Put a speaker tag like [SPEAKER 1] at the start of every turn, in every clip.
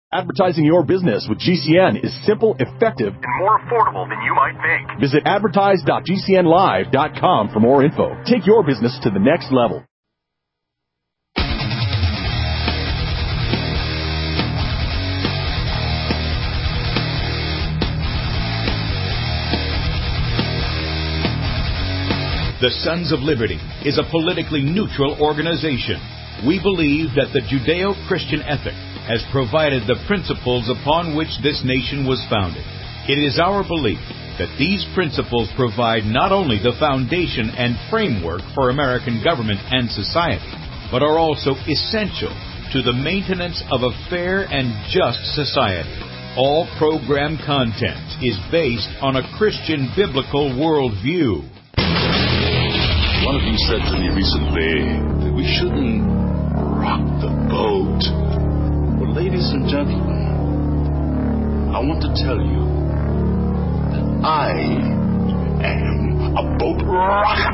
[SPEAKER 1] Advertising your business with GCN is simple, effective,
[SPEAKER 2] and more affordable than you might think.
[SPEAKER 1] Visit advertise.gcnlive.com for more info. Take your business to the next level.
[SPEAKER 3] The Sons of Liberty is a politically neutral organization. We believe that the Judeo-Christian ethic has provided the principles upon which this nation was founded. It is our belief that these principles provide not only the foundation and framework for American government and society, but are also essential to the maintenance of a fair and just society. All program content is based on a Christian biblical worldview.
[SPEAKER 4] One of you said to me recently that we shouldn't rock the boat. Well, ladies and gentlemen, I want to tell you that I am a boat rocker.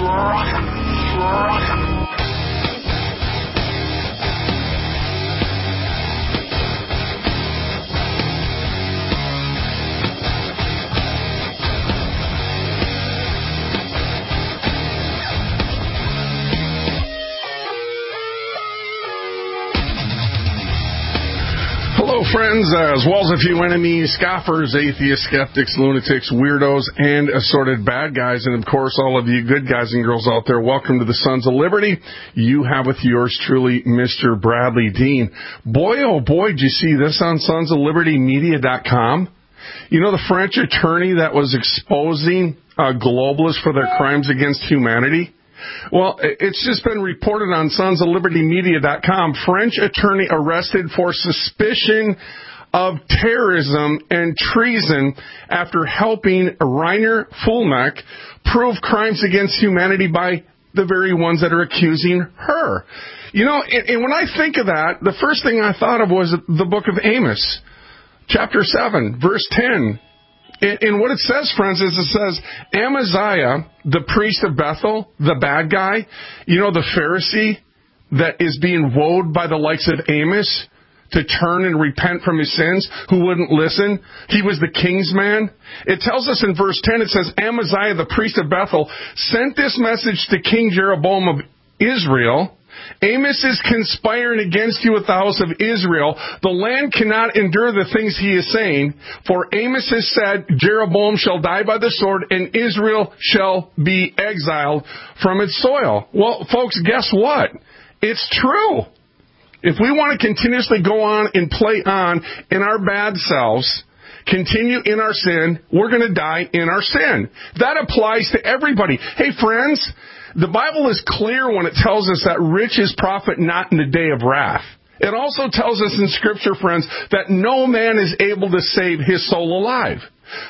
[SPEAKER 5] Hello, friends, as well as a few enemies, scoffers, atheists, skeptics, lunatics, weirdos, and assorted bad guys, and, of course, all of you good guys and girls out there. Welcome to the Sons of Liberty. You have with yours truly, Mr. Bradley Dean. Boy, oh boy, did you see this on sonsoflibertymedia.com? You know the French attorney that was exposing globalists for their crimes against humanity? Well, it's just been reported on sonsoflibertymedia.com. French attorney arrested for suspicion of terrorism and treason after helping Rainer Fulneck prove crimes against humanity by the very ones that are accusing her. You know, and when I think of that, the first thing I thought of was the book of Amos, chapter 7, verse 10. And what it says, friends, is it says, Amaziah, the priest of Bethel, the bad guy, you know, the Pharisee that is being woed by the likes of Amos to turn and repent from his sins, who wouldn't listen. He was the king's man. It tells us in verse 10, it says, Amaziah, the priest of Bethel, sent this message to King Jeroboam of Israel. Amos is conspiring against you with the house of Israel. The land cannot endure the things he is saying, for Amos has said, Jeroboam shall die by the sword, and Israel shall be exiled from its soil. Well, folks, guess what? It's true. If we want to continuously go on and play on in our bad selves, continue in our sin, we're going to die in our sin. That applies to everybody. Hey, friends, the Bible is clear when it tells us that riches profit not in the day of wrath. It also tells us in Scripture, friends, that no man is able to save his soul alive.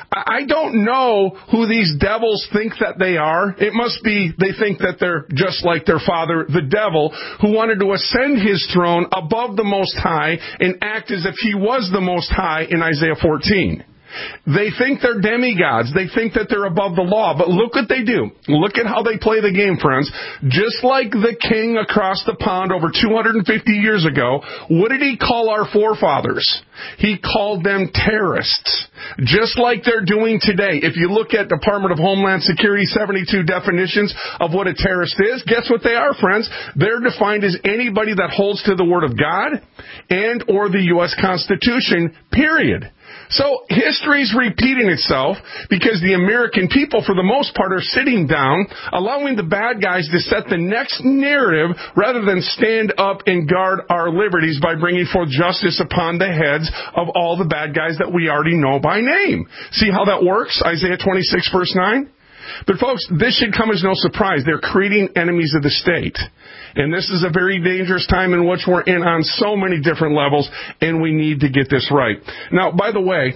[SPEAKER 5] I don't know who these devils think that they are. It must be they think that they're just like their father, the devil, who wanted to ascend his throne above the Most High and act as if he was the Most High in Isaiah 14. They think they're demigods. They think that they're above the law. But look what they do. Look at how they play the game, friends. Just like the king across the pond over 250 years ago, what did he call our forefathers? He called them terrorists. Just like they're doing today. If you look at Department of Homeland Security 72 definitions of what a terrorist is, guess what they are, friends? They're defined as anybody that holds to the Word of God and or the U.S. Constitution, period. So history's repeating itself because the American people, for the most part, are sitting down, allowing the bad guys to set the next narrative rather than stand up and guard our liberties by bringing forth justice upon the heads of all the bad guys that we already know by name. See how that works? Isaiah 26, verse 9? But folks, this should come as no surprise. They're creating enemies of the state. And this is a very dangerous time in which we're in on so many different levels, and we need to get this right. Now, by the way,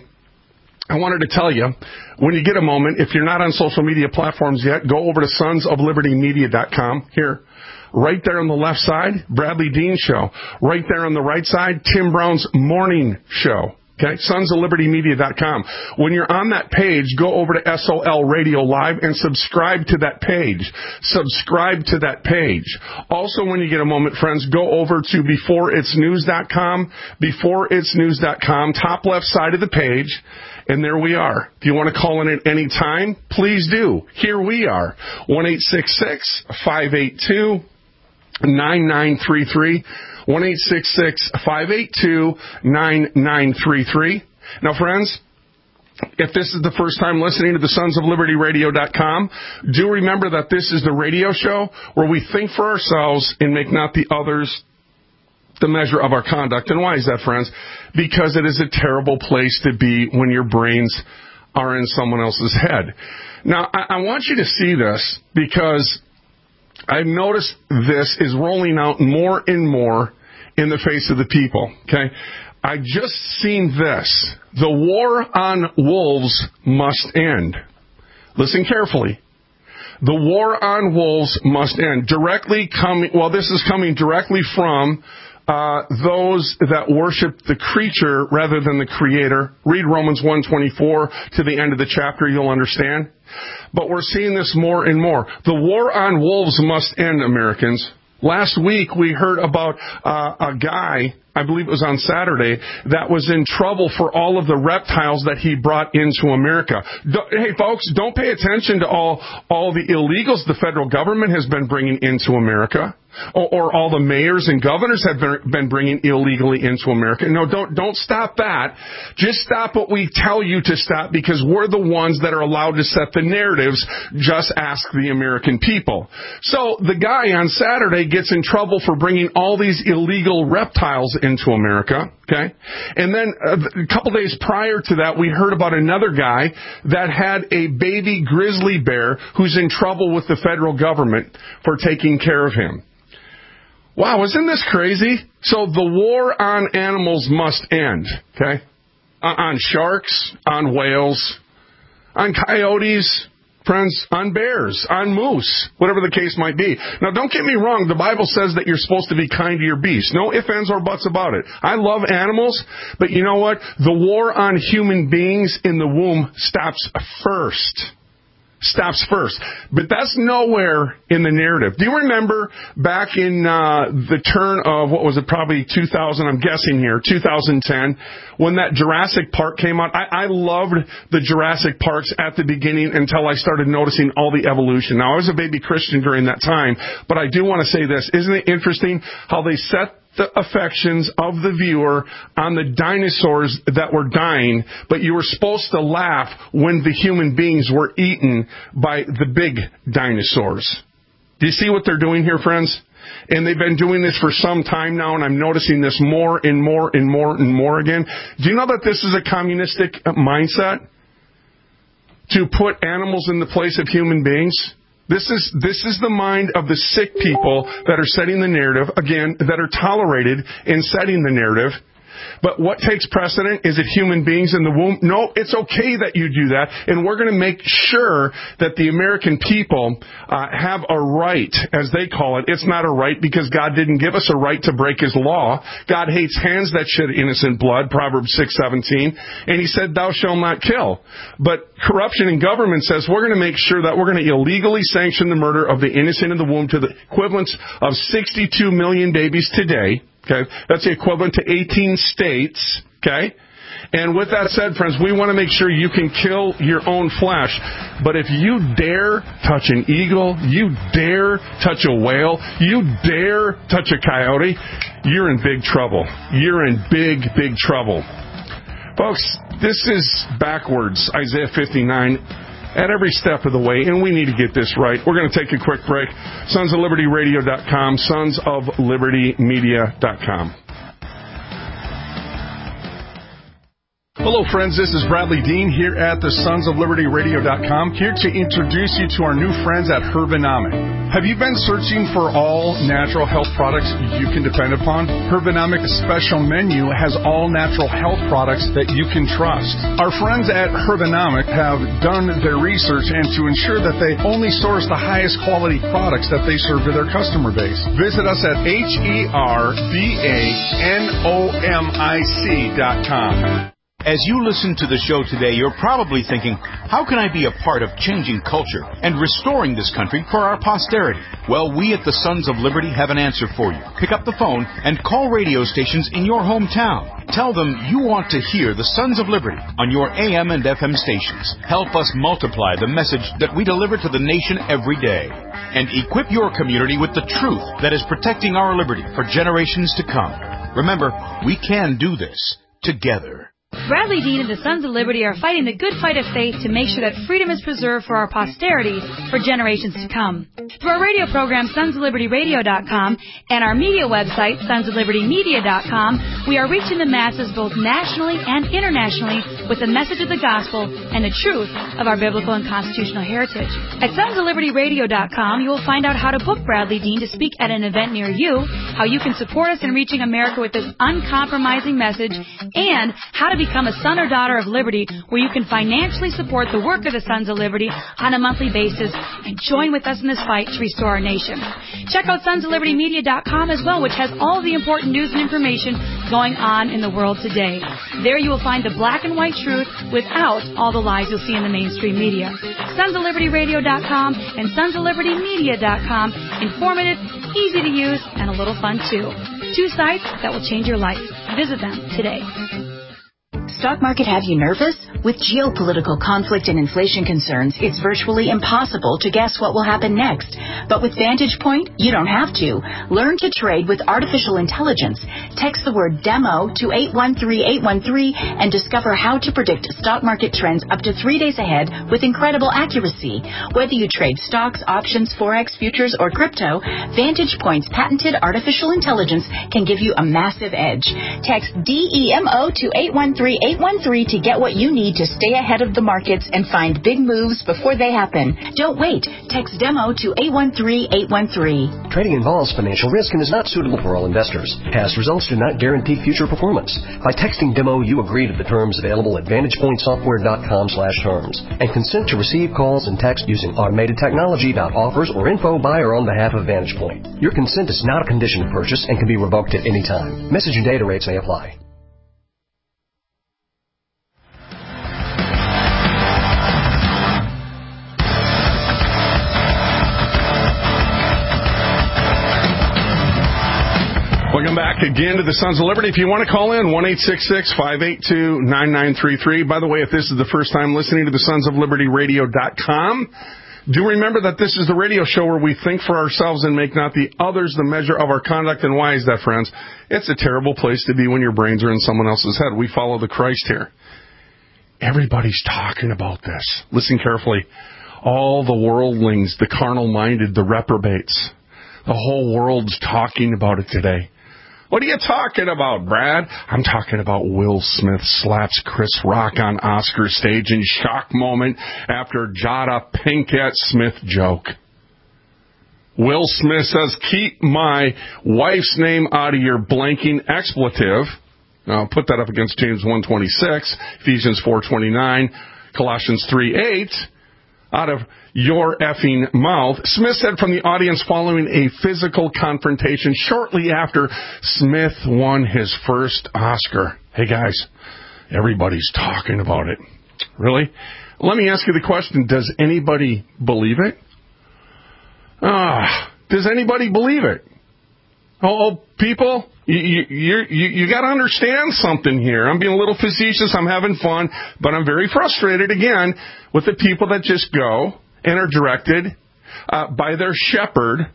[SPEAKER 5] I wanted to tell you, when you get a moment, if you're not on social media platforms yet, go over to sonsoflibertymedia.com. Here, right there on the left side, Bradley Dean Show. Right there on the right side, Tim Brown's Morning Show. Okay, sonsoflibertymedia.com. When you're on that page, go over to SOL Radio Live and subscribe to that page. Subscribe to that page. Also, when you get a moment, friends, go over to beforeitsnews.com. Beforeitsnews.com, top left side of the page. And there we are. If you want to call in at any time, please do. Here we are. 1-866-582-9933. 1-866-582-9933. Now, friends, if this is the first time listening to the sonsoflibertyradio.com, do remember that this is the radio show where we think for ourselves and make not the others the measure of our conduct. And why is that, friends? Because it is a terrible place to be when your brains are in someone else's head. Now, I want you to see this because I've noticed this is rolling out more and more in the face of the people. Okay? I just seen this. The war on wolves must end. Listen carefully. The war on wolves must end. This is coming directly from those that worship the creature rather than the creator. Read Romans 1:24 to the end of the chapter, you'll understand. But we're seeing this more and more. The war on wolves must end, Americans. Last week we heard about a guy, I believe it was on Saturday, that was in trouble for all of the reptiles that he brought into America. Hey, folks, don't pay attention to all the illegals the federal government has been bringing into America. Or all the mayors and governors have been bringing illegally into America. No, don't stop that. Just stop what we tell you to stop, because we're the ones that are allowed to set the narratives. Just ask the American people. So the guy on Saturday gets in trouble for bringing all these illegal reptiles into America. Okay? And then a couple days prior to that, we heard about another guy that had a baby grizzly bear who's in trouble with the federal government for taking care of him. Wow, isn't this crazy? So the war on animals must end, okay? On sharks, on whales, on coyotes, friends, on bears, on moose, whatever the case might be. Now, don't get me wrong. The Bible says that you're supposed to be kind to your beasts. No ifs, ands, or buts about it. I love animals, but you know what? The war on human beings in the womb stops first. But that's nowhere in the narrative. Do you remember back in the turn of, probably 2000, I'm guessing here, 2010, when that Jurassic Park came out? I loved the Jurassic Parks at the beginning until I started noticing all the evolution. Now, I was a baby Christian during that time, but I do want to say this. Isn't it interesting how they set the affections of the viewer on the dinosaurs that were dying, but you were supposed to laugh when the human beings were eaten by the big dinosaurs? Do you see what they're doing here, friends? And they've been doing this for some time now, and I'm noticing this more and more and more and more again. Do you know that this is a communistic mindset? To put animals in the place of human beings? This is the mind of the sick people that are setting the narrative, again, that are tolerated in setting the narrative. But what takes precedent? Is it human beings in the womb? No, it's okay that you do that. And we're going to make sure that the American people have a right, as they call it. It's not a right because God didn't give us a right to break His law. God hates hands that shed innocent blood, Proverbs 6:17. And He said, thou shalt not kill. But corruption in government says we're going to make sure that we're going to illegally sanction the murder of the innocent in the womb to the equivalent of 62 million babies today. Okay, that's the equivalent to 18 states, okay? And with that said, friends, we want to make sure you can kill your own flesh. But if you dare touch an eagle, you dare touch a whale, you dare touch a coyote, you're in big trouble. You're in big, big trouble. Folks, this is backwards, Isaiah 59. At every step of the way, and we need to get this right. We're going to take a quick break. sonsoflibertyradio.com, sonsoflibertymedia.com. Hello, friends. This is Bradley Dean here at the sonsoflibertyradio.com, here to introduce you to our new friends at Herbanomic. Have you been searching for all natural health products you can depend upon? Herbanomic's special menu has all natural health products that you can trust. Our friends at Herbanomic have done their research and to ensure that they only source the highest quality products that they serve to their customer base. Visit us at herbanomic.com.
[SPEAKER 3] As you listen to the show today, you're probably thinking, how can I be a part of changing culture and restoring this country for our posterity? Well, we at the Sons of Liberty have an answer for you. Pick up the phone and call radio stations in your hometown. Tell them you want to hear the Sons of Liberty on your AM and FM stations. Help us multiply the message that we deliver to the nation every day. And equip your community with the truth that is protecting our liberty for generations to come. Remember, we can do this together.
[SPEAKER 6] Bradley Dean and the Sons of Liberty are fighting the good fight of faith to make sure that freedom is preserved for our posterity for generations to come. Through our radio program, sonsoflibertyradio.com, and our media website, sonsoflibertymedia.com, we are reaching the masses both nationally and internationally with the message of the gospel and the truth of our biblical and constitutional heritage. At sonsoflibertyradio.com, you will find out how to book Bradley Dean to speak at an event near you, how you can support us in reaching America with this uncompromising message, and how to become a son or daughter of liberty, where you can financially support the work of the Sons of Liberty on a monthly basis and join with us in this fight to restore our nation. Check out sonsoflibertymedia.com as well, which has all of the important news and information going on in the world today. There you will find the black and white truth without all the lies you'll see in the mainstream media. sonsoflibertyradio.com and sonsoflibertymedia.com. Informative, easy to use, and a little fun too. 2 sites that will change your life. Visit them today.
[SPEAKER 7] Stock market have you nervous? With geopolitical conflict and inflation concerns, it's virtually impossible to guess what will happen next. But with Vantage Point, you don't have to. Learn to trade with artificial intelligence. Text the word DEMO to 813813 and discover how to predict stock market trends up to 3 days ahead with incredible accuracy. Whether you trade stocks, options, forex, futures, or crypto, Vantage Point's patented artificial intelligence can give you a massive edge. Text DEMO to 813813 to get what you need to stay ahead of the markets and find big moves before they happen. Don't wait. Text DEMO to 813813.
[SPEAKER 8] Trading involves financial risk and is not suitable for all investors. Past results do not guarantee future performance. By texting DEMO, you agree to the terms available at VantagePointSoftware.com/terms and consent to receive calls and text using automated technology. Offers or info by or on behalf of Vantage Point. Your consent is not a condition of purchase and can be revoked at any time. Message and data rates may apply.
[SPEAKER 5] Welcome back again to the Sons of Liberty. If you want to call in, 1-866-582-9933. By the way, if this is the first time listening to the Sons of Liberty Radio.com, do remember that this is the radio show where we think for ourselves and make not the others the measure of our conduct. And why is that, friends? It's a terrible place to be when your brains are in someone else's head. We follow the Christ here. Everybody's talking about this. Listen carefully. All the worldlings, the carnal-minded, the reprobates, the whole world's talking about it today. What are you talking about, Brad? I'm talking about Will Smith slaps Chris Rock on Oscar stage in shock moment after Jada Pinkett Smith joke. Will Smith says, keep my wife's name out of your blanking expletive. Now, put that up against James 1:26, Ephesians 4:29, Colossians 3:8. Out of your effing mouth. Smith said from the audience following a physical confrontation shortly after Smith won his first Oscar. Hey, guys, everybody's talking about it. Really? Let me ask you the question, does anybody believe it? Does anybody believe it? Oh, people, you got to understand something here. I'm being a little facetious. I'm having fun, but I'm very frustrated again with the people that just go and are directed by their shepherd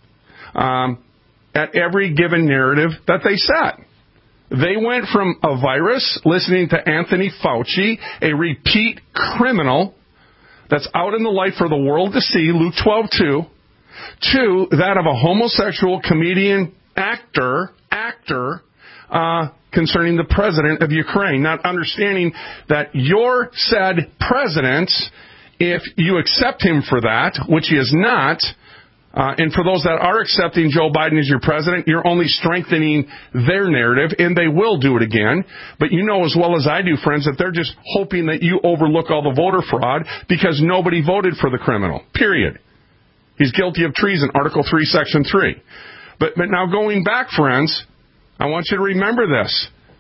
[SPEAKER 5] at every given narrative that they set. They went from a virus, listening to Anthony Fauci, a repeat criminal that's out in the light for the world to see, Luke 12:2, to that of a homosexual comedian actor concerning the president of Ukraine, not understanding that your said president, if you accept him for that, which he is not, and for those that are accepting Joe Biden as your president, you're only strengthening their narrative, and they will do it again. But you know as well as I do, friends, that they're just hoping that you overlook all the voter fraud because nobody voted for the criminal, period. He's guilty of treason, Article 3, Section 3. But now going back, friends, I want you to remember this.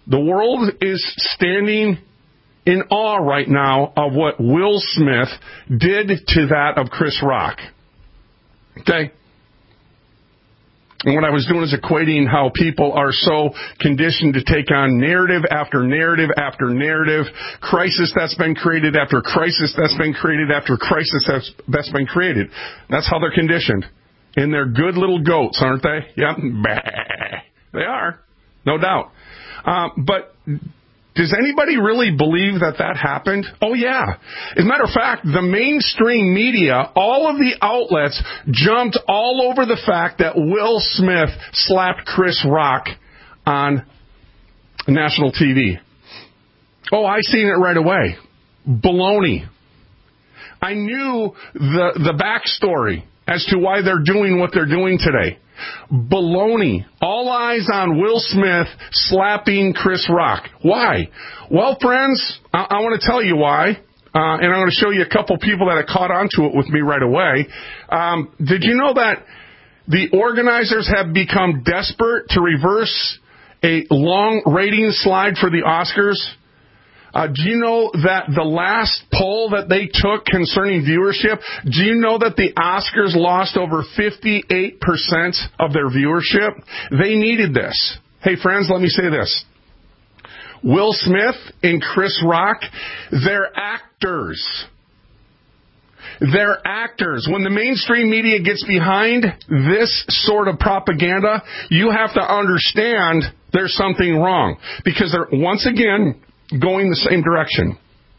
[SPEAKER 5] The world is standing in awe right now of what Will Smith did to that of Chris Rock. Okay? And what I was doing is equating how people are so conditioned to take on narrative after narrative after narrative, crisis that's been created after crisis that's been created after crisis that's been created. That's how they're conditioned. And they're good little goats, aren't they? Yep. They are. No doubt. But does anybody really believe that happened? Oh, yeah. As a matter of fact, the mainstream media, all of the outlets jumped all over the fact that Will Smith slapped Chris Rock on national TV. Oh, I seen it right away. Baloney. I knew the backstory as to why they're doing what they're doing today. Baloney. All eyes on Will Smith slapping Chris Rock. Why? Well, friends, I want to tell you why. And I'm going to show you a couple people that have caught on to it with me right away. Did you know that the organizers have become desperate to reverse a long ratings slide for the Oscars? Do you know that the last poll that they took concerning viewership, do you know that the Oscars lost over 58% of their viewership? They needed this. Hey, friends, let me say this. Will Smith and Chris Rock, they're actors. They're actors. When the mainstream media gets behind this sort of propaganda, you have to understand there's something wrong. Because they're, once again, going the same direction.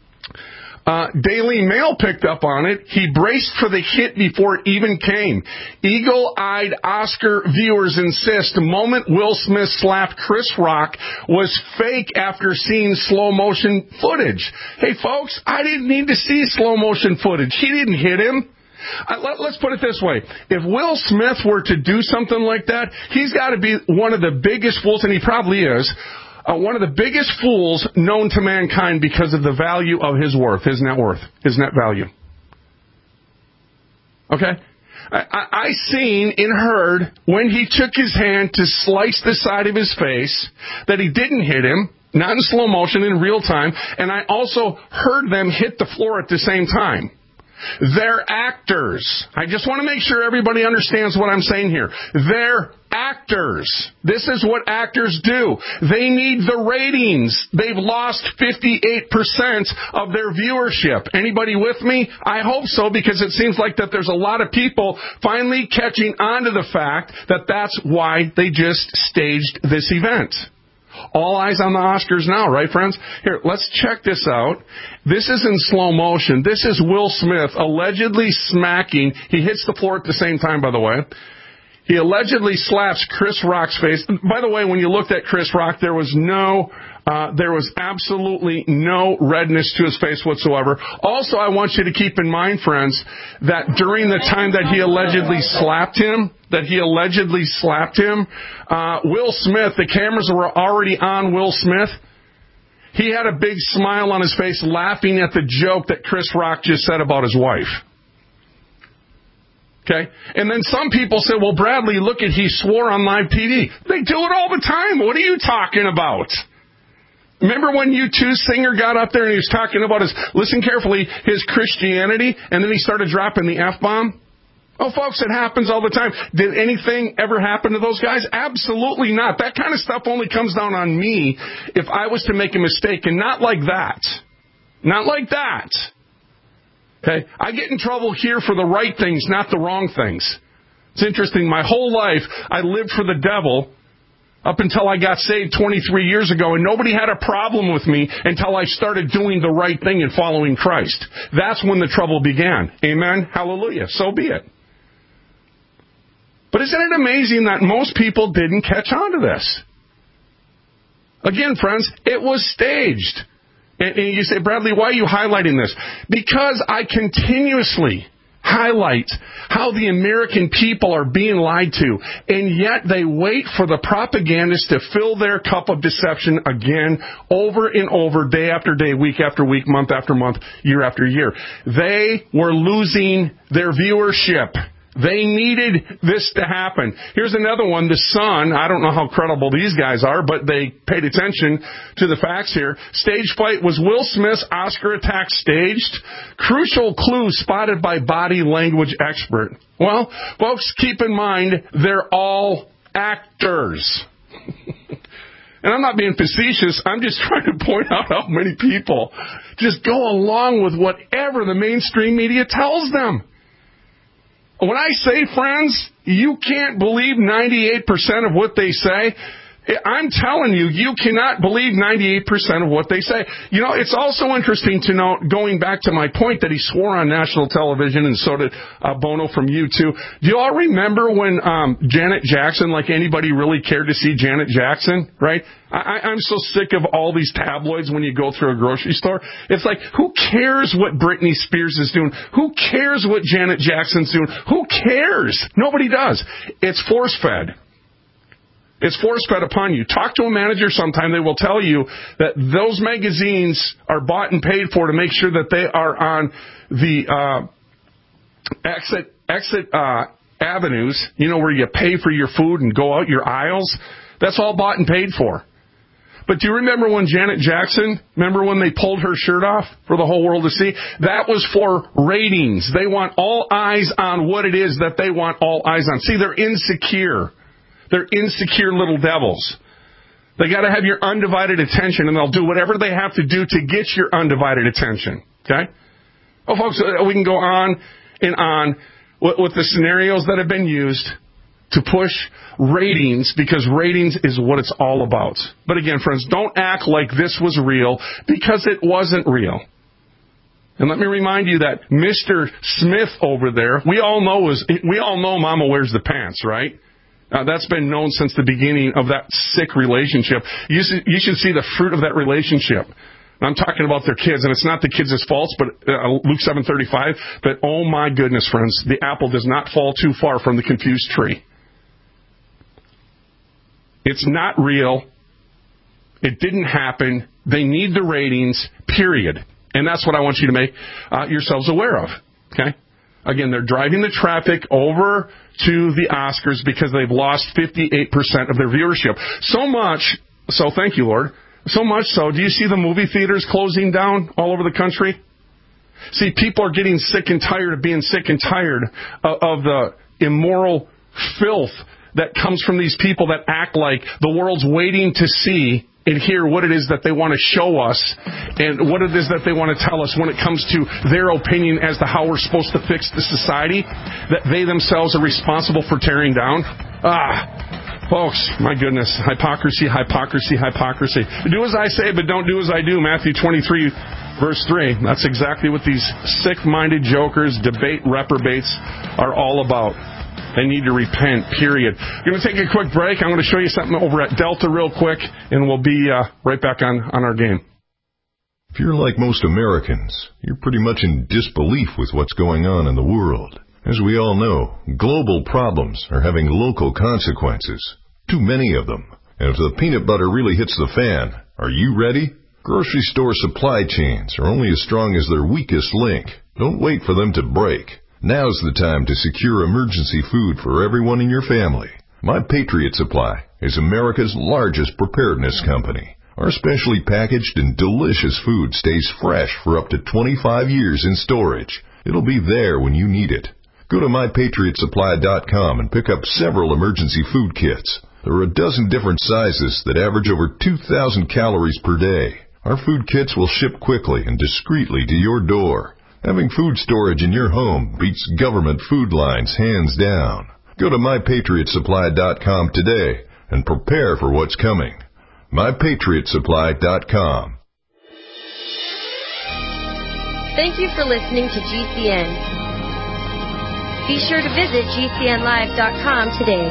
[SPEAKER 5] Daily Mail picked up on it. He braced for the hit before it even came. Eagle-eyed Oscar viewers insist the moment Will Smith slapped Chris Rock was fake after seeing slow-motion footage. Hey, folks, I didn't need to see slow-motion footage. He didn't hit him. Let's put it this way. If Will Smith were to do something like that, he's got to be one of the biggest fools, and he probably is, one of the biggest fools known to mankind because of the value of his worth, his net value. Okay? I seen and heard when he took his hand to slice the side of his face that he didn't hit him, not in slow motion, in real time, and I also heard them hit the floor at the same time. They're actors. I just want to make sure everybody understands what I'm saying here. They're actors. This is what actors do. They need the ratings. They've lost 58% of their viewership. Anybody with me? I hope so, because it seems like that there's a lot of people finally catching on to the fact that that's why they just staged this event. All eyes on the Oscars now, right, friends? Here, let's check this out. This is in slow motion. This is Will Smith allegedly smacking. He hits the floor at the same time, by the way. He allegedly slaps Chris Rock's face. By the way, when you looked at Chris Rock, there was absolutely no redness to his face whatsoever. Also, I want you to keep in mind, friends, that during the time that he allegedly slapped him, Will Smith, the cameras were already on Will Smith. He had a big smile on his face laughing at the joke that Chris Rock just said about his wife. Okay? And then some people say, well, Bradley, look at, he swore on live TV. They do it all the time. What are you talking about? Remember when U2 singer got up there and he was talking about listen carefully, his Christianity, and then he started dropping the F-bomb? Oh, folks, it happens all the time. Did anything ever happen to those guys? Absolutely not. That kind of stuff only comes down on me if I was to make a mistake, and not like that. Not like that. Okay? I get in trouble here for the right things, not the wrong things. It's interesting. My whole life, I lived for the devil up until I got saved 23 years ago, and nobody had a problem with me until I started doing the right thing and following Christ. That's when the trouble began. Amen? Hallelujah. So be it. But isn't it amazing that most people didn't catch on to this? Again, friends, it was staged. And you say, Bradley, why are you highlighting this? Because I continuously highlight how the American people are being lied to, and yet they wait for the propagandists to fill their cup of deception again, over and over, day after day, week after week, month after month, year after year. They were losing their viewership. They needed this to happen. Here's another one, The Sun. I don't know how credible these guys are, but they paid attention to the facts here. Stage flight, was Will Smith's Oscar attack staged? Crucial clue spotted by body language expert. Well, folks, keep in mind, they're all actors. And I'm not being facetious. I'm just trying to point out how many people just go along with whatever the mainstream media tells them. When I say, friends, you can't believe 98% of what they say, I'm telling you, you cannot believe 98% of what they say. You know, it's also interesting to note, going back to my point that he swore on national television, and so did Bono from U2. Do you all remember when Janet Jackson, like anybody really cared to see Janet Jackson, right? I'm so sick of all these tabloids when you go through a grocery store. It's like, who cares what Britney Spears is doing? Who cares what Janet Jackson's doing? Who cares? Nobody does. It's force-fed. It's force-fed upon you. Talk to a manager sometime. They will tell you that those magazines are bought and paid for to make sure that they are on the exit avenues, you know, where you pay for your food and go out your aisles. That's all bought and paid for. But do you remember when Janet Jackson, remember when they pulled her shirt off for the whole world to see? That was for ratings. They want all eyes on what it is that they want all eyes on. See, they're insecure. They're insecure little devils. They got to have your undivided attention, and they'll do whatever they have to do to get your undivided attention. Okay? Oh, folks, we can go on and on with the scenarios that have been used to push ratings, because ratings is what it's all about. But again, friends, don't act like this was real, because it wasn't real. And let me remind you that Mr. Smith over there, we all know Mama wears the pants, right? That's been known since the beginning of that sick relationship. You should see the fruit of that relationship. I'm talking about their kids, and it's not the kids' fault, but Luke 7:35. But oh my goodness, friends, the apple does not fall too far from the confused tree. It's not real. It didn't happen. They need the ratings, period. And that's what I want you to make yourselves aware of. Okay? Again, they're driving the traffic over to the Oscars because they've lost 58% of their viewership. So much, so thank you, Lord, so much so, do you see the movie theaters closing down all over the country? See, people are getting sick and tired of being sick and tired of the immoral filth that comes from these people that act like the world's waiting to see and hear what it is that they want to show us and what it is that they want to tell us when it comes to their opinion as to how we're supposed to fix the society that they themselves are responsible for tearing down. Folks, my goodness, hypocrisy, hypocrisy, hypocrisy. Do as I say, but don't do as I do, Matthew 23, verse 3. That's exactly what these sick-minded jokers, debate reprobates are all about. They need to repent, period. We're going to take a quick break. I'm going to show you something over at Delta real quick, and we'll be right back on our game.
[SPEAKER 9] If you're like most Americans, you're pretty much in disbelief with what's going on in the world. As we all know, global problems are having local consequences. Too many of them. And if the peanut butter really hits the fan, are you ready? Grocery store supply chains are only as strong as their weakest link. Don't wait for them to break. Now's the time to secure emergency food for everyone in your family. My Patriot Supply is America's largest preparedness company. Our specially packaged and delicious food stays fresh for up to 25 years in storage. It'll be there when you need it. Go to MyPatriotSupply.com and pick up several emergency food kits. There are a dozen different sizes that average over 2,000 calories per day. Our food kits will ship quickly and discreetly to your door. Having food storage in your home beats government food lines hands down. Go to MyPatriotSupply.com today and prepare for what's coming. MyPatriotSupply.com.
[SPEAKER 10] Thank you for listening to GCN. Be sure to visit GCNlive.com today.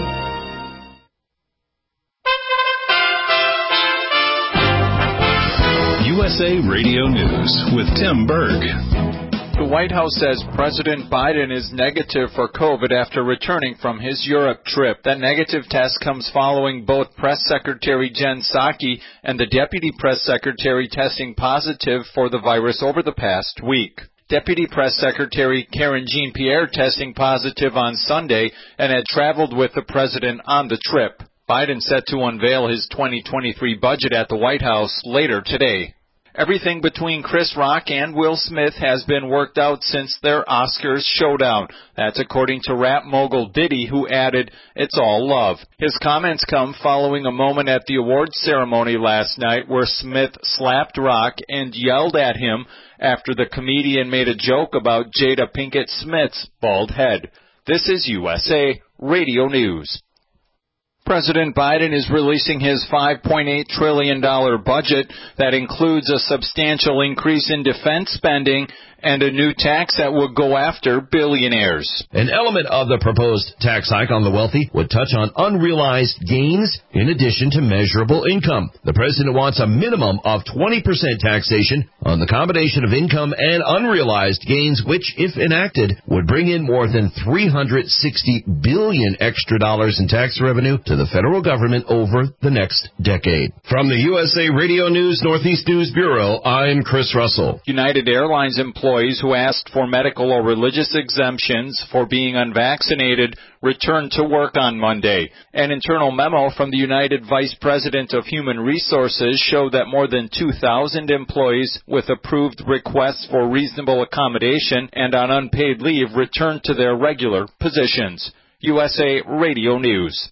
[SPEAKER 3] USA Radio News with Tim Berg.
[SPEAKER 11] The White House says President Biden is negative for COVID after returning from his Europe trip. That negative test comes following both Press Secretary Jen Psaki and the Deputy Press Secretary testing positive for the virus over the past week. Deputy Press Secretary Karen Jean-Pierre testing positive on Sunday and had traveled with the president on the trip. Biden set to unveil his 2023 budget at the White House later today. Everything between Chris Rock and Will Smith has been worked out since their Oscars showdown. That's according to rap mogul Diddy, who added, "It's all love." His comments come following a moment at the awards ceremony last night where Smith slapped Rock and yelled at him after the comedian made a joke about Jada Pinkett Smith's bald head. This is USA Radio News. President Biden is releasing his $5.8 trillion budget that includes a substantial increase in defense spending and a new tax that would go after billionaires.
[SPEAKER 12] An element of the proposed tax hike on the wealthy would touch on unrealized gains in addition to measurable income. The president wants a minimum of 20% taxation on the combination of income and unrealized gains, which, if enacted, would bring in more than $360 billion extra dollars in tax revenue to the federal government over the next decade. From the USA Radio News Northeast News Bureau, I'm Chris Russell.
[SPEAKER 11] United Airlines employees who asked for medical or religious exemptions for being unvaccinated returned to work on Monday. An internal memo from the United Vice President of Human Resources showed that more than 2,000 employees with approved requests for reasonable accommodation and on unpaid leave returned to their regular positions. USA Radio News.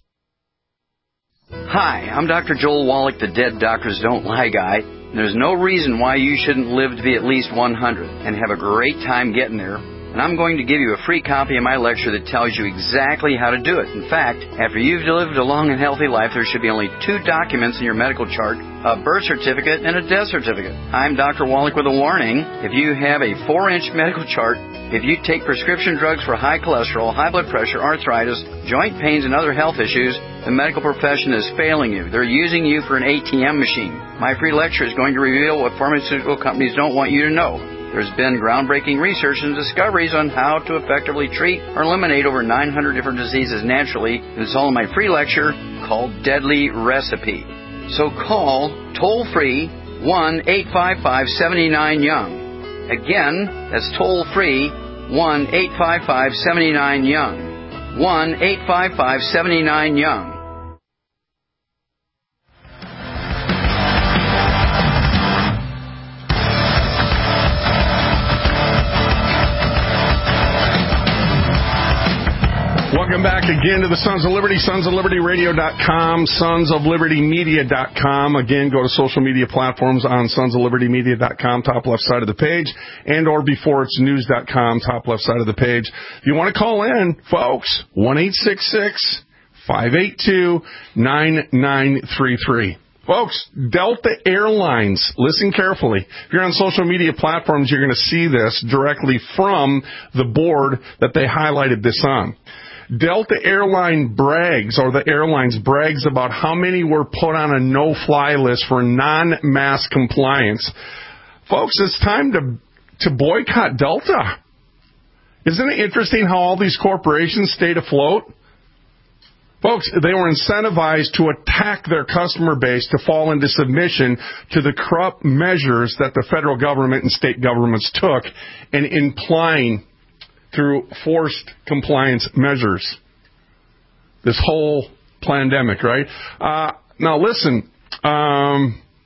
[SPEAKER 13] Hi, I'm Dr. Joel Wallach, the Dead Doctors Don't Lie guy. There's no reason why you shouldn't live to be at least 100 and have a great time getting there. And I'm going to give you a free copy of my lecture that tells you exactly how to do it. In fact, after you've lived a long and healthy life, there should be only 2 documents in your medical chart, a birth certificate and a death certificate. I'm Dr. Wallach with a warning. If you have a 4-inch medical chart, if you take prescription drugs for high cholesterol, high blood pressure, arthritis, joint pains, and other health issues, the medical profession is failing you. They're using you for an ATM machine. My free lecture is going to reveal what pharmaceutical companies don't want you to know. There's been groundbreaking research and discoveries on how to effectively treat or eliminate over 900 different diseases naturally. It's all in my free lecture called Deadly Recipe. So call toll-free 1-855-79-YOUNG. Again, that's toll-free 1-855-79-YOUNG. 1-855-79-YOUNG.
[SPEAKER 5] Welcome back again to the Sons of Liberty, sonsoflibertyradio.com, sonsoflibertymedia.com. Again, go to social media platforms on sonsoflibertymedia.com, top left side of the page, and or before it's news.com, top left side of the page. If you want to call in, folks, 1-866-582-9933. Folks, Delta Airlines, listen carefully. If you're on social media platforms, you're going to see this directly from the board that they highlighted this on. Delta Airline brags, or the airlines brags about how many were put on a no-fly list for non-mask compliance. Folks, it's time to boycott Delta. Isn't it interesting how all these corporations stayed afloat? Folks, they were incentivized to attack their customer base to fall into submission to the corrupt measures that the federal government and state governments took and implying through forced compliance measures. This whole pandemic, right? Now listen, I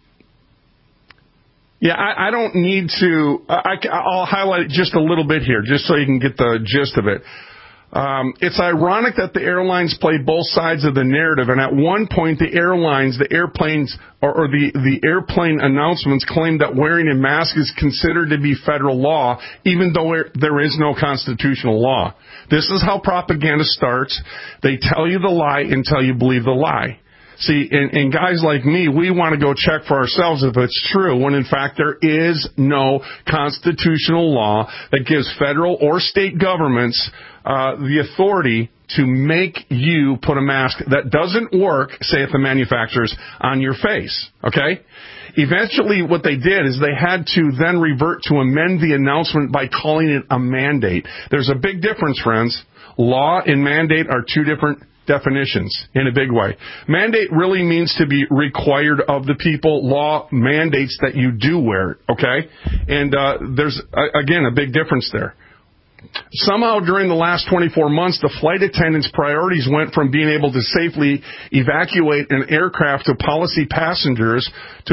[SPEAKER 5] don't need to, I'll highlight it just a little bit here, just so you can get the gist of it. It's ironic that the airlines played both sides of the narrative, and at one point the airlines, the airplanes, or the airplane announcements claimed that wearing a mask is considered to be federal law, even though there is no constitutional law. This is how propaganda starts. They tell you the lie until you believe the lie. See, and guys like me, we want to go check for ourselves if it's true, when in fact there is no constitutional law that gives federal or state governments the authority to make you put a mask that doesn't work, say at the manufacturers, on your face, okay? Eventually what they did is they had to then revert to amend the announcement by calling it a mandate. There's a big difference, friends. Law and mandate are two different definitions in a big way. Mandate really means to be required of the people. Law mandates that you do wear it, okay? And there's, again, a big difference there. Somehow during the last 24 months, the flight attendants' priorities went from being able to safely evacuate an aircraft to policing passengers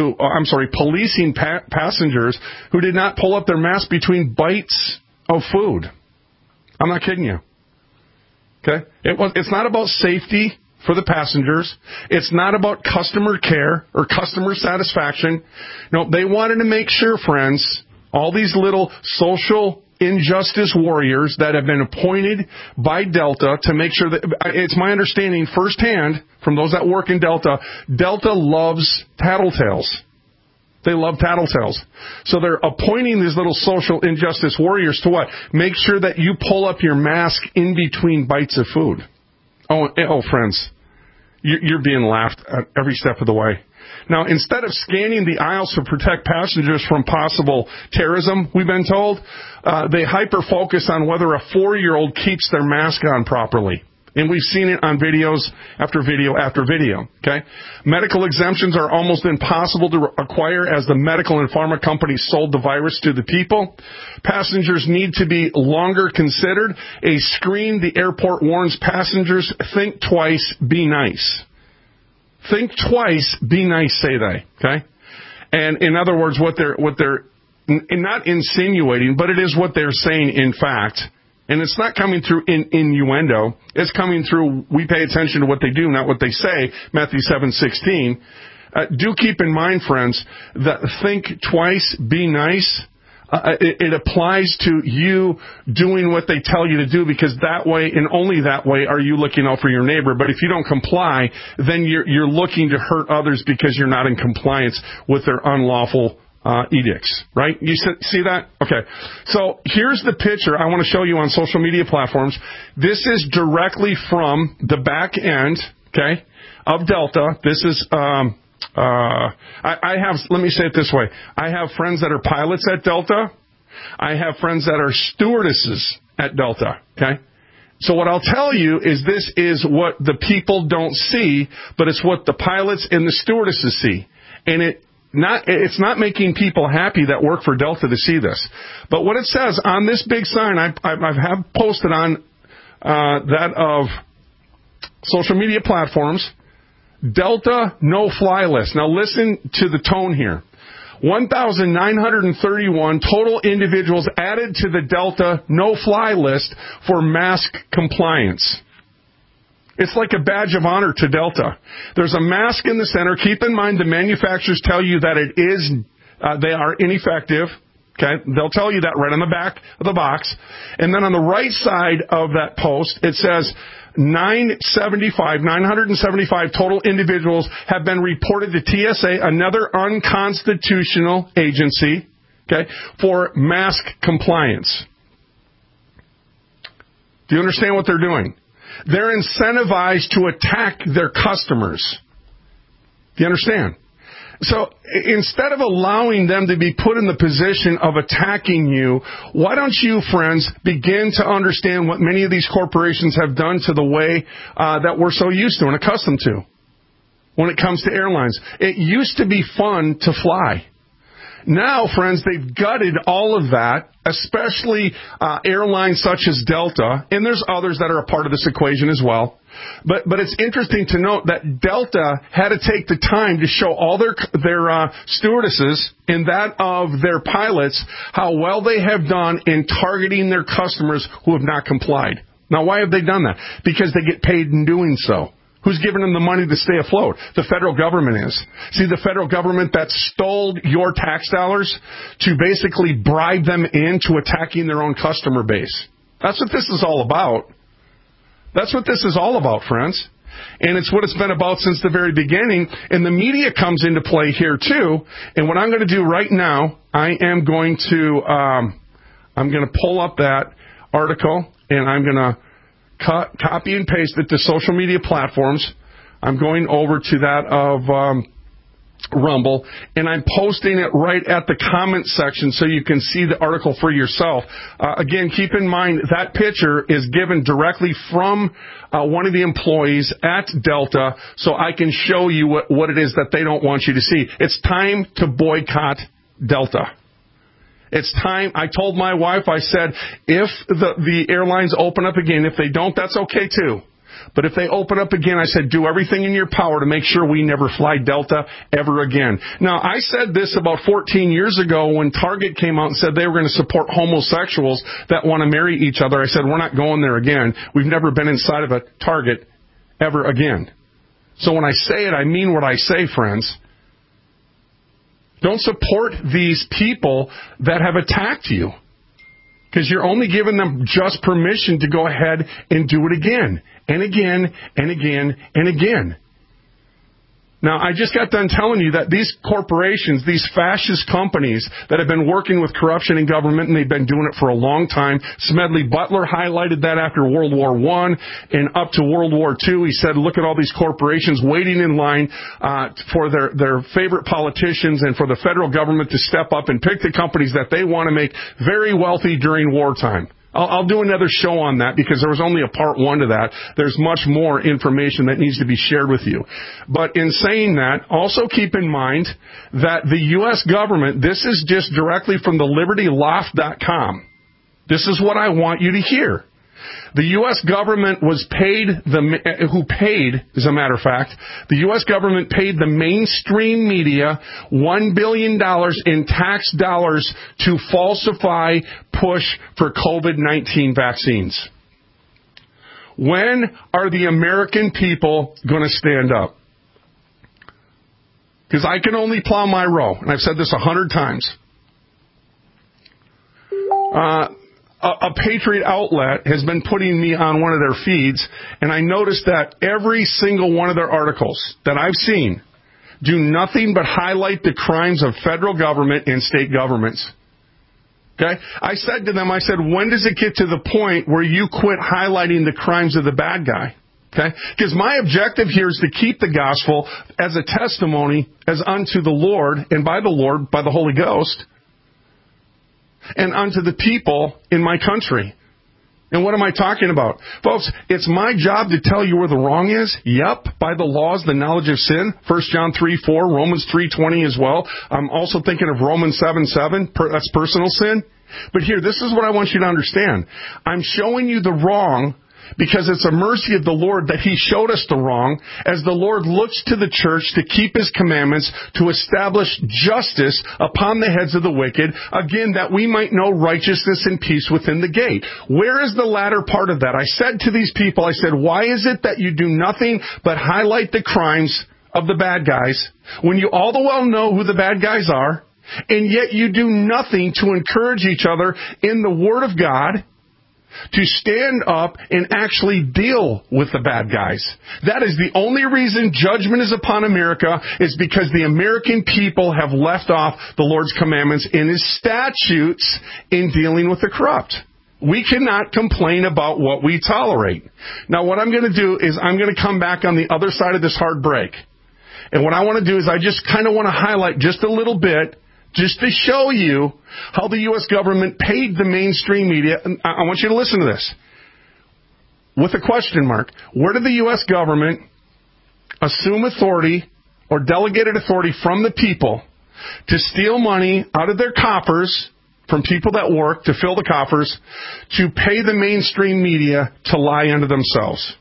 [SPEAKER 5] who did not pull up their mask between bites of food. I'm not kidding you. Okay? It's not about safety for the passengers. It's not about customer care or customer satisfaction. No, they wanted to make sure, friends, all these little social injustice warriors that have been appointed by Delta to make sure that, it's my understanding firsthand from those that work in Delta, Delta loves tattletales. They love tattletales. So they're appointing these little social injustice warriors to what? Make sure that you pull up your mask in between bites of food. Oh, friends, you're being laughed at every step of the way. Now, instead of scanning the aisles to protect passengers from possible terrorism, we've been told, they hyper-focus on whether a 4-year-old keeps their mask on properly. And we've seen it on videos after video after video, okay? Medical exemptions are almost impossible to acquire as the medical and pharma companies sold the virus to the people. Passengers need to be longer considered. A screen, the airport warns passengers, think twice, be nice. Think twice, be nice, say they, okay? And in other words, what they're not insinuating, but it is what they're saying in fact. And it's not coming through innuendo. It's coming through, we pay attention to what they do, not what they say, Matthew 7:16. Do keep in mind, friends, that think twice, be nice. It applies to you doing what they tell you to do, because that way and only that way are you looking out for your neighbor. But if you don't comply, then you're looking to hurt others because you're not in compliance with their unlawful edicts, right? You see that? Okay. So here's the picture I want to show you on social media platforms. This is directly from the back end, okay, of Delta. This is, I have, let me say it this way. I have friends that are pilots at Delta. I have friends that are stewardesses at Delta, okay? So what I'll tell you is this is what the people don't see, but it's what the pilots and the stewardesses see. And it's not making people happy that work for Delta to see this. But what it says on this big sign, I have posted on that of social media platforms, Delta no-fly list. Now listen to the tone here. 1,931 total individuals added to the Delta no-fly list for mask compliance. It's like a badge of honor to Delta. There's a mask in the center. Keep in mind the manufacturers tell you that it is, they are ineffective. Okay, they'll tell you that right on the back of the box. And then on the right side of that post, it says 975 total individuals have been reported to TSA, another unconstitutional agency, okay, for mask compliance. Do you understand what they're doing? They're incentivized to attack their customers. Do you understand? So instead of allowing them to be put in the position of attacking you, why don't you, friends, begin to understand what many of these corporations have done to the way that we're so used to and accustomed to when it comes to airlines. It used to be fun to fly. Now, friends, they've gutted all of that, especially airlines such as Delta, and there's others that are a part of this equation as well. But it's interesting to note that Delta had to take the time to show all their stewardesses and that of their pilots how well they have done in targeting their customers who have not complied. Now, why have they done that? Because they get paid in doing so. Who's giving them the money to stay afloat? The federal government is. See, the federal government that stole your tax dollars to basically bribe them into attacking their own customer base. That's what this is all about. That's what this is all about, friends. And it's what it's been about since the very beginning. And the media comes into play here, too. And what I'm going to do right now, I am going to pull up that article, and I'm going to copy and paste it to social media platforms. I'm going over to that of Rumble, and I'm posting it right at the comment section so you can see the article for yourself. Again, keep in mind that picture is given directly from one of the employees at Delta, so I can show you what it is that they don't want you to see. It's time to boycott Delta. It's time. I told my wife, I said, if the airlines open up again, if they don't, that's okay too. But if they open up again, I said, do everything in your power to make sure we never fly Delta ever again. Now, I said this about 14 years ago when Target came out and said they were going to support homosexuals that want to marry each other. I said, we're not going there again. We've never been inside of a Target ever again. So when I say it, I mean what I say, friends. Don't support these people that have attacked you, because you're only giving them just permission to go ahead and do it again, and again, and again, and again. Now, I just got done telling you that these corporations, these fascist companies that have been working with corruption in government, and they've been doing it for a long time. Smedley Butler highlighted that after World War I and up to World War II. He said, look at all these corporations waiting in line for their favorite politicians and for the federal government to step up and pick the companies that they want to make very wealthy during wartime. I'll do another show on that because there was only a part one to that. There's much more information that needs to be shared with you. But in saying that, also keep in mind that the U.S. government, this is just directly from the LibertyLoft.com. This is what I want you to hear. The U.S. government as a matter of fact, the U.S. government paid the mainstream media $1 billion in tax dollars to falsify push for COVID-19 vaccines. When are the American people going to stand up? Because I can only plow my row, and I've said this 100 times. A Patriot outlet has been putting me on one of their feeds, and I noticed that every single one of their articles that I've seen do nothing but highlight the crimes of federal government and state governments. Okay? I said to them, when does it get to the point where you quit highlighting the crimes of the bad guy? Okay? Because my objective here is to keep the gospel as a testimony as unto the Lord, and by the Lord, by the Holy Ghost, and unto the people in my country. And what am I talking about? Folks, it's my job to tell you where the wrong is. Yep, by the laws, the knowledge of sin. 1 John 3:4, Romans 3:20 as well. I'm also thinking of Romans 7:7. That's personal sin. But here, this is what I want you to understand. I'm showing you the wrong because it's a mercy of the Lord that He showed us the wrong, as the Lord looks to the church to keep His commandments, to establish justice upon the heads of the wicked, again, that we might know righteousness and peace within the gate. Where is the latter part of that? I said to these people, why is it that you do nothing but highlight the crimes of the bad guys when you all the well know who the bad guys are, and yet you do nothing to encourage each other in the Word of God to stand up and actually deal with the bad guys? That is the only reason judgment is upon America, is because the American people have left off the Lord's commandments and His statutes in dealing with the corrupt. We cannot complain about what we tolerate. Now, what I'm going to do is I'm going to come back on the other side of this hard break. And what I want to do is I just kind of want to highlight just a little bit, just to show you how the U.S. government paid the mainstream media. I want you to listen to this with a question mark. Where did the U.S. government assume authority or delegated authority from the people to steal money out of their coffers, from people that work to fill the coffers, to pay the mainstream media to lie unto themselves?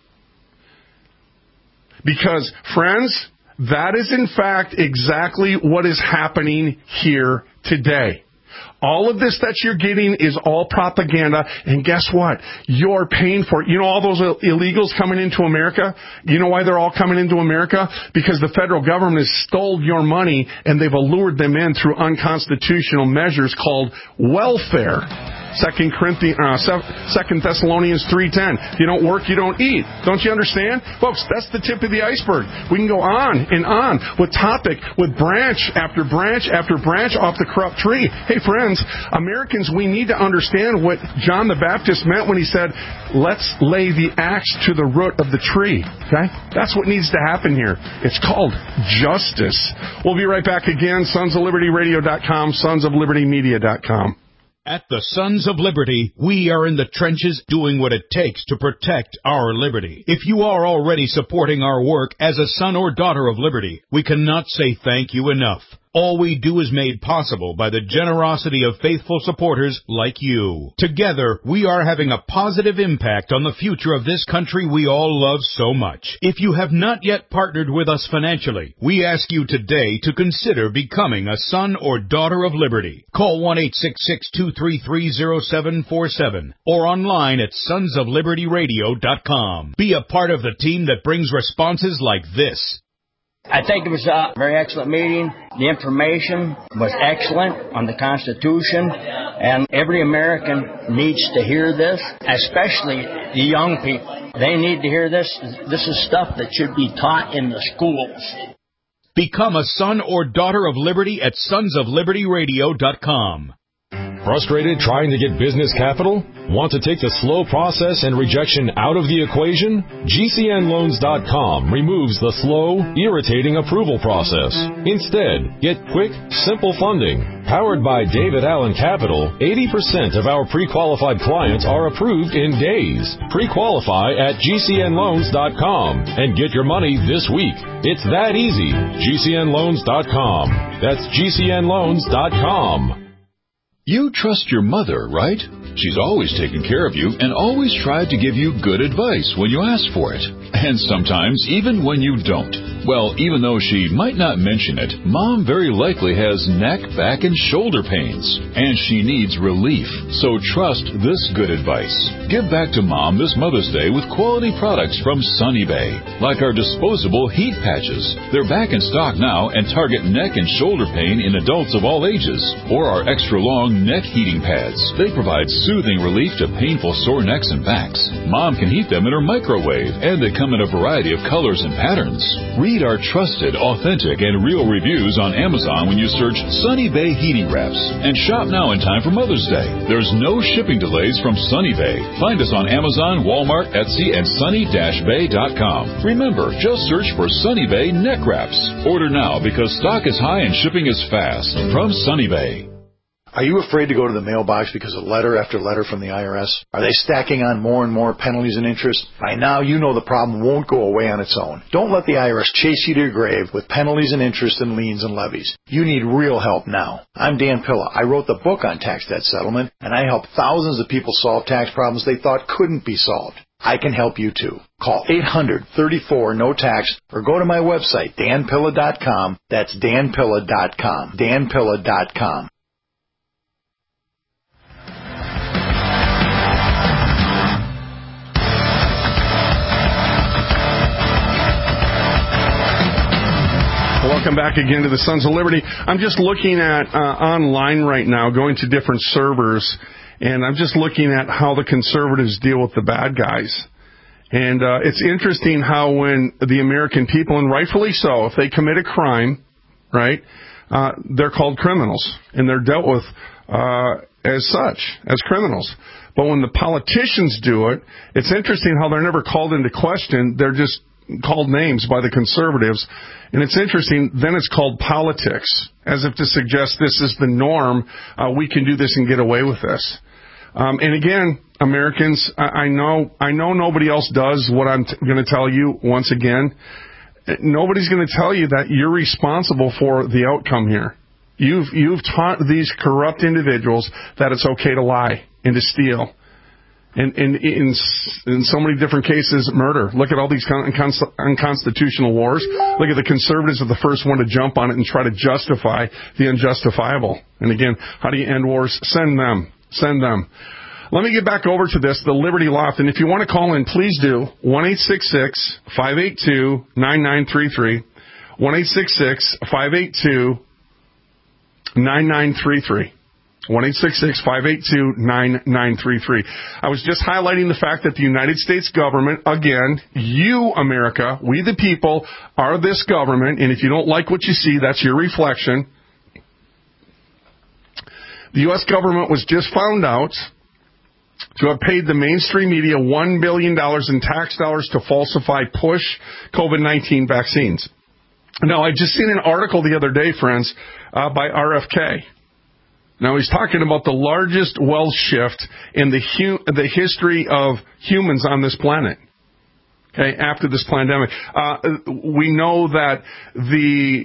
[SPEAKER 5] Because, friends, that is, in fact, exactly what is happening here today. All of this that you're getting is all propaganda, and guess what? You're paying for it. You know all those illegals coming into America? You know why they're all coming into America? Because the federal government has stole your money, and they've allured them in through unconstitutional measures called welfare. 2 Thessalonians 3:10. If you don't work, you don't eat. Don't you understand? Folks, that's the tip of the iceberg. We can go on and on with topic, with branch after branch after branch off the corrupt tree. Hey, friends, Americans, we need to understand what John the Baptist meant when he said, let's lay the axe to the root of the tree. Okay? That's what needs to happen here. It's called justice. We'll be right back again. SonsOfLibertyRadio.com, SonsOfLibertyMedia.com.
[SPEAKER 3] At the Sons of Liberty, we are in the trenches doing what it takes to protect our liberty. If you are already supporting our work as a son or daughter of liberty, we cannot say thank you enough. All we do is made possible by the generosity of faithful supporters like you. Together, we are having a positive impact on the future of this country we all love so much. If you have not yet partnered with us financially, we ask you today to consider becoming a son or daughter of liberty. Call 1-866-233-0747 or online at sonsoflibertyradio.com. Be a part of the team that brings responses like this.
[SPEAKER 14] I think it was a very excellent meeting. The information was excellent on the Constitution, and every American needs to hear this, especially the young people. They need to hear this. This is stuff that should be taught in the schools.
[SPEAKER 3] Become a son or daughter of liberty at sonsoflibertyradio.com.
[SPEAKER 15] Frustrated trying to get business capital? Want to take the slow process and rejection out of the equation? GCNLoans.com removes the slow, irritating approval process. Instead, get quick, simple funding. Powered by David Allen Capital, 80% of our pre-qualified clients are approved in days. Pre-qualify at GCNLoans.com and get your money this week. It's that easy. GCNLoans.com. That's GCNLoans.com.
[SPEAKER 16] You trust your mother, right? She's always taken care of you and always tried to give you good advice when you ask for it. And sometimes even when you don't. Well, even though she might not mention it, Mom very likely has neck, back, and shoulder pains. And she needs relief. So trust this good advice. Give back to Mom this Mother's Day with quality products from Sunny Bay. Like our disposable heat patches. They're back in stock now and target neck and shoulder pain in adults of all ages. Or our extra long neck heating pads. They provide soothing relief to painful sore necks and backs. Mom can heat them in her microwave, and they come in a variety of colors and patterns. Read our trusted, authentic, and real reviews on Amazon when you search Sunny Bay Heating Wraps. And shop now in time for Mother's Day. There's no shipping delays from Sunny Bay. Find us on Amazon, Walmart, Etsy, and sunny-bay.com. Remember, just search for Sunny Bay Neck Wraps. Order now because stock is high and shipping is fast. From Sunny Bay.
[SPEAKER 17] Are you afraid to go to the mailbox because of letter after letter from the IRS? Are they stacking on more and more penalties and interest? By now, you know the problem won't go away on its own. Don't let the IRS chase you to your grave with penalties and interest and liens and levies. You need real help now. I'm Dan Pilla. I wrote the book on tax debt settlement, and I help thousands of people solve tax problems they thought couldn't be solved. I can help you too. Call 800-34-NO-TAX or go to my website, danpilla.com. That's danpilla.com. danpilla.com.
[SPEAKER 5] Welcome back again to the Sons of Liberty. I'm just looking at online right now, going to different servers, and I'm just looking at how the conservatives deal with the bad guys. And it's interesting how when the American people, and rightfully so, if they commit a crime, right, they're called criminals, and they're dealt with as such, as criminals. But when the politicians do it, it's interesting how they're never called into question. They're just called names by the conservatives. And it's interesting, then it's called politics, as if to suggest this is the norm. We can do this and get away with this. And again, Americans, I know nobody else does what I'm going to tell you once again. Nobody's going to tell you that you're responsible for the outcome here. You've taught these corrupt individuals that it's okay to lie and to steal. And in so many different cases, murder. Look at all these unconstitutional wars. Look at the conservatives are the first one to jump on it and try to justify the unjustifiable. And again, how do you end wars? Send them. Let me get back over to this, the Liberty Loft. And if you want to call in, please do. 1-866-582-9933. 1-866-582-9933. 1-866-582-9933. I was just highlighting the fact that the United States government, again, you, America, we the people, are this government, and if you don't like what you see, that's your reflection. The U.S. government was just found out to have paid the mainstream media $1 billion in tax dollars to falsify push COVID-19 vaccines. Now, I just seen an article the other day, friends, by RFK. Now, he's talking about the largest wealth shift in the history of humans on this planet. Okay, after this pandemic. We know that the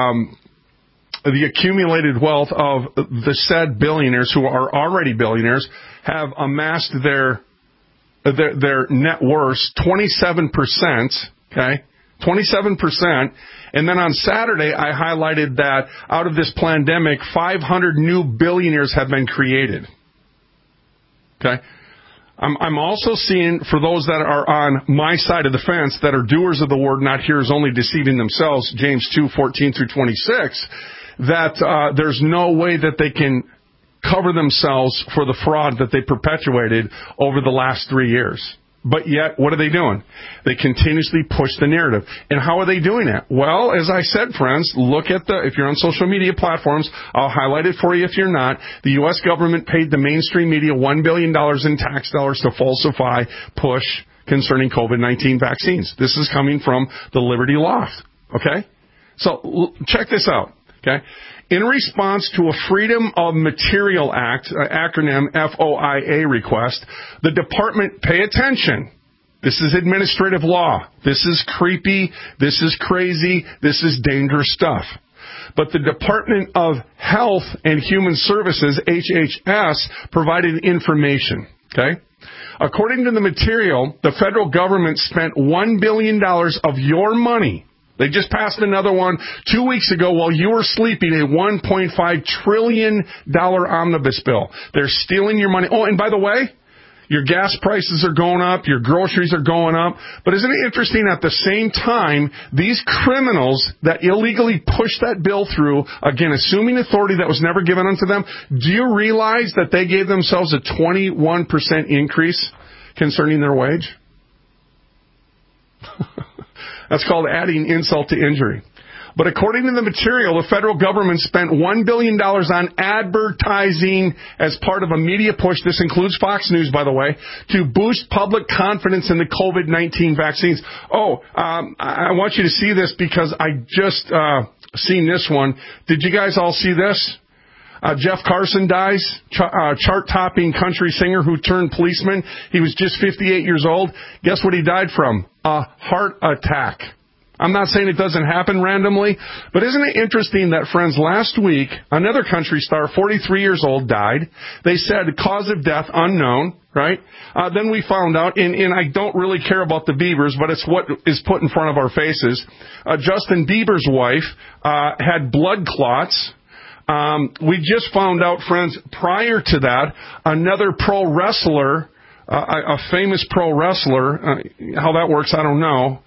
[SPEAKER 5] accumulated wealth of the said billionaires who are already billionaires have amassed their net worth 27%, okay? 27%. And then on Saturday, I highlighted that out of this pandemic, 500 new billionaires have been created. Okay? I'm also seeing, for those that are on my side of the fence, that are doers of the word, not hearers only, deceiving themselves, James 2:14-26, that there's no way that they can cover themselves for the fraud that they perpetuated over the last 3 years. But yet, what are they doing? They continuously push the narrative. And how are they doing it? Well, as I said, friends, look at if you're on social media platforms, I'll highlight it for you if you're not. The U.S. government paid the mainstream media $1 billion in tax dollars to falsify push concerning COVID-19 vaccines. This is coming from the Liberty Loft. Okay? So, check this out. Okay? In response to a Freedom of Material Act, acronym FOIA request, the department, pay attention. This is administrative law. This is creepy. This is crazy. This is dangerous stuff. But the Department of Health and Human Services, HHS, provided information. Okay? According to the material, the federal government spent $1 billion of your money. They just passed another one 2 weeks ago while you were sleeping, a $1.5 trillion omnibus bill. They're stealing your money. Oh, and by the way, your gas prices are going up, your groceries are going up. But isn't it interesting, at the same time, these criminals that illegally pushed that bill through, again, assuming authority that was never given unto them, do you realize that they gave themselves a 21% increase concerning their wage? That's called adding insult to injury. But according to the material, the federal government spent $1 billion on advertising as part of a media push. This includes Fox News, by the way, to boost public confidence in the COVID-19 vaccines. I want you to see this because I just seen this one. Did you guys all see this? Jeff Carson dies, chart-topping country singer who turned policeman. He was just 58 years old. Guess what he died from? A heart attack. I'm not saying it doesn't happen randomly, but isn't it interesting that, friends, last week, another country star, 43 years old, died. They said cause of death unknown, right? Then we found out, and I don't really care about the Biebers, but it's what is put in front of our faces. Justin Bieber's wife had blood clots. We just found out, friends, prior to that, another pro wrestler, a famous pro wrestler, how that works, I don't know,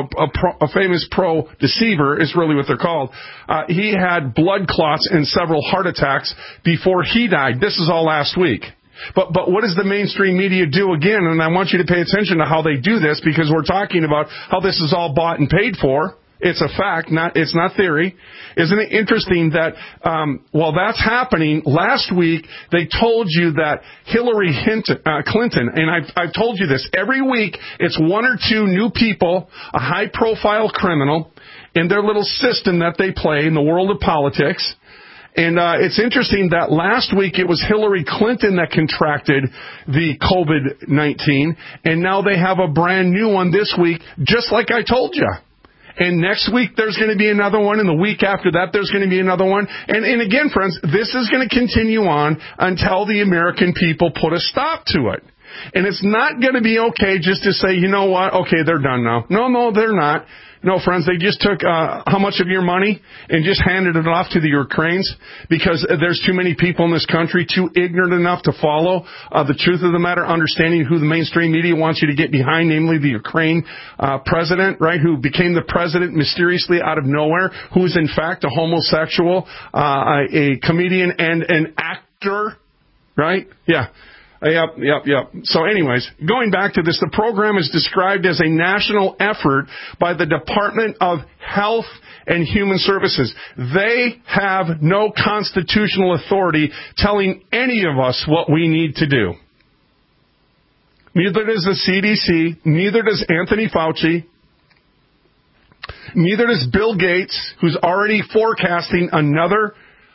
[SPEAKER 5] a famous pro deceiver is really what they're called. He had blood clots and several heart attacks before he died. This is all last week. But what does the mainstream media do again? And I want you to pay attention to how they do this, because we're talking about how this is all bought and paid for. It's a fact, it's not theory. Isn't it interesting that while that's happening, last week they told you that Hillary Clinton, and I've told you this, every week it's one or two new people, a high-profile criminal, in their little system that they play in the world of politics. And it's interesting that last week it was Hillary Clinton that contracted the COVID-19, and now they have a brand new one this week, just like I told you. And next week, there's going to be another one. And the week after that, there's going to be another one. And again, friends, this is going to continue on until the American people put a stop to it. And it's not going to be okay just to say, you know what, okay, they're done now. No, they're not. No, friends, they just took how much of your money and just handed it off to the Ukrainians because there's too many people in this country too ignorant enough to follow the truth of the matter, understanding who the mainstream media wants you to get behind, namely the Ukraine president, right, who became the president mysteriously out of nowhere, who is in fact a homosexual, a comedian and an actor. doctor, right? Yeah. Yep. So anyways, going back to this, the program is described as a national effort by the Department of Health and Human Services. They have no constitutional authority telling any of us what we need to do. Neither does the CDC, neither does Anthony Fauci, neither does Bill Gates, who's already forecasting another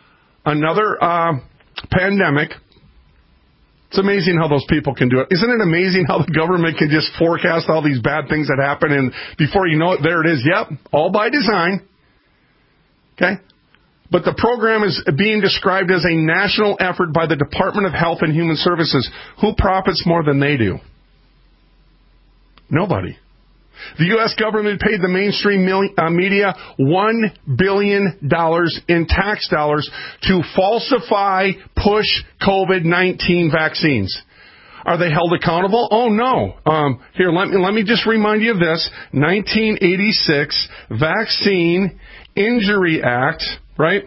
[SPEAKER 5] pandemic. It's amazing how those people can do it. Isn't it amazing how the government can just forecast all these bad things that happen, and before you know it, there it is. Yep, all by design. Okay? But the program is being described as a national effort by the Department of Health and Human Services. Who profits more than they do? Nobody. The U.S. government paid the mainstream media $1 billion in tax dollars to falsify, push COVID-19 vaccines. Are they held accountable? Oh, no. Here, let me just remind you of this. 1986 Vaccine Injury Act, right?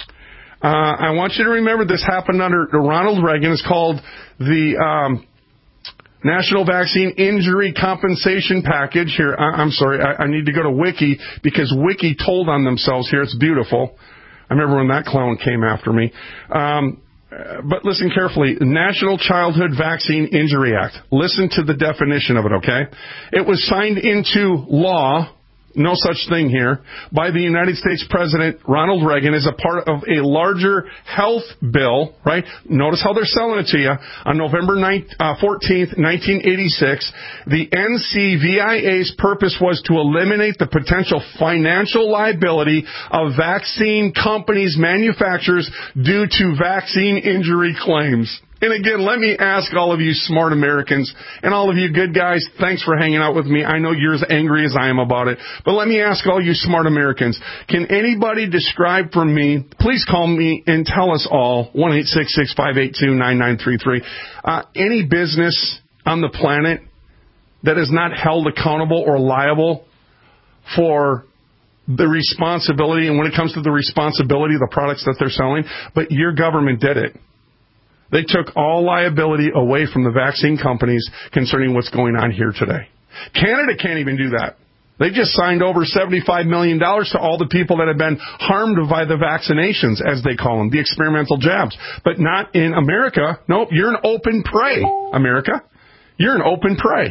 [SPEAKER 5] I want you to remember this happened under Ronald Reagan. It's called the National Vaccine Injury Compensation Package. Here, I'm sorry, I need to go to Wiki because Wiki told on themselves here. It's beautiful. I remember when that clown came after me. But listen carefully. National Childhood Vaccine Injury Act. Listen to the definition of it, okay? It was signed into law, no such thing here, by the United States President Ronald Reagan as a part of a larger health bill, right? Notice how they're selling it to you. On November 14th, 1986, the NCVIA's purpose was to eliminate the potential financial liability of vaccine companies' manufacturers due to vaccine injury claims. And again, let me ask all of you smart Americans and all of you good guys, thanks for hanging out with me. I know you're as angry as I am about it. But let me ask all you smart Americans, can anybody describe for me, please call me and tell us all, 1-866-582-9933, any business on the planet that is not held accountable or liable for the responsibility, and when it comes to the responsibility of the products that they're selling, but your government did it. They took all liability away from the vaccine companies concerning what's going on here today. Canada can't even do that. They just signed over $75 million to all the people that have been harmed by the vaccinations, as they call them, the experimental jabs. But not in America. Nope, you're an open prey, America. You're an open prey.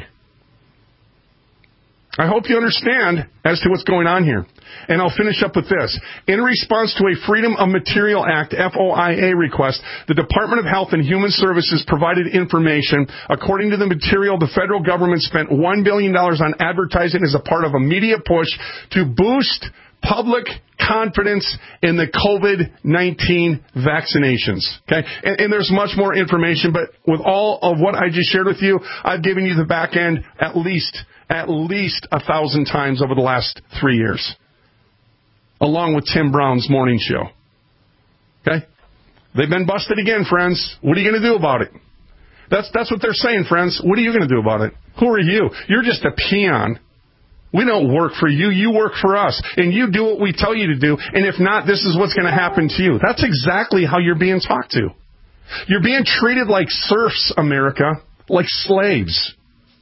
[SPEAKER 5] I hope you understand as to what's going on here. And I'll finish up with this. In response to a Freedom of Material Act, FOIA request, the Department of Health and Human Services provided information. According to the material, the federal government spent $1 billion on advertising as a part of a media push to boost public confidence in the COVID-19 vaccinations. Okay? And there's much more information, but with all of what I just shared with you, I've given you the back end at least 1,000 times over the last 3 years, along with Tim Brown's morning show. Okay? They've been busted again, friends. What are you going to do about it? That's what they're saying, friends. What are you going to do about it? Who are you? You're just a peon. We don't work for you. You work for us. And you do what we tell you to do. And if not, this is what's going to happen to you. That's exactly how you're being talked to. You're being treated like serfs, America, like slaves.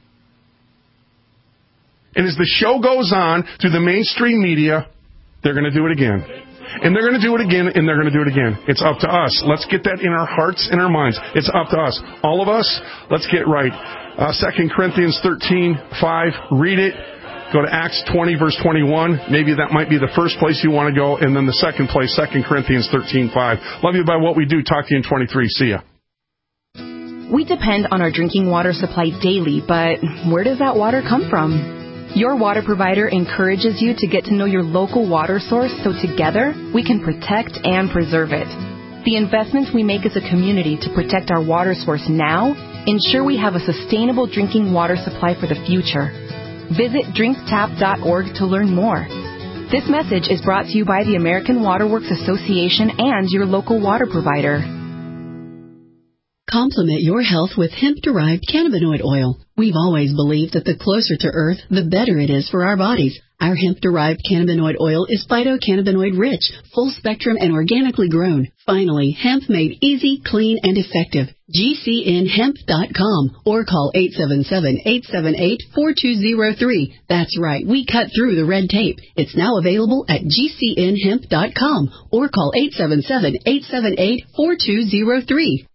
[SPEAKER 5] And as the show goes on through the mainstream media, they're going to do it again. And they're going to do it again, and they're going to do it again. It's up to us. Let's get that in our hearts and our minds. It's up to us. All of us, let's get right. 2 Corinthians 13:5, read it. Go to Acts 20, verse 21. Maybe that might be the first place you want to go. And then the second place, 2 Corinthians 13:5. Love you by what we do. Talk to you in 23. See ya.
[SPEAKER 18] We depend on our drinking water supply daily, but where does that water come from? Your water provider encourages you to get to know your local water source so together we can protect and preserve it. The investments we make as a community to protect our water source now ensure we have a sustainable drinking water supply for the future. Visit drinktap.org to learn more. This message is brought to you by the American Water Works Association and your local water provider.
[SPEAKER 19] Complement your health with hemp-derived cannabinoid oil. We've always believed that the closer to Earth, the better it is for our bodies. Our hemp-derived cannabinoid oil is phytocannabinoid-rich, full-spectrum, and organically grown. Finally, hemp made easy, clean, and effective. GCNhemp.com or call 877-878-4203. That's right, we cut through the red tape. It's now available at GCNhemp.com or call 877-878-4203.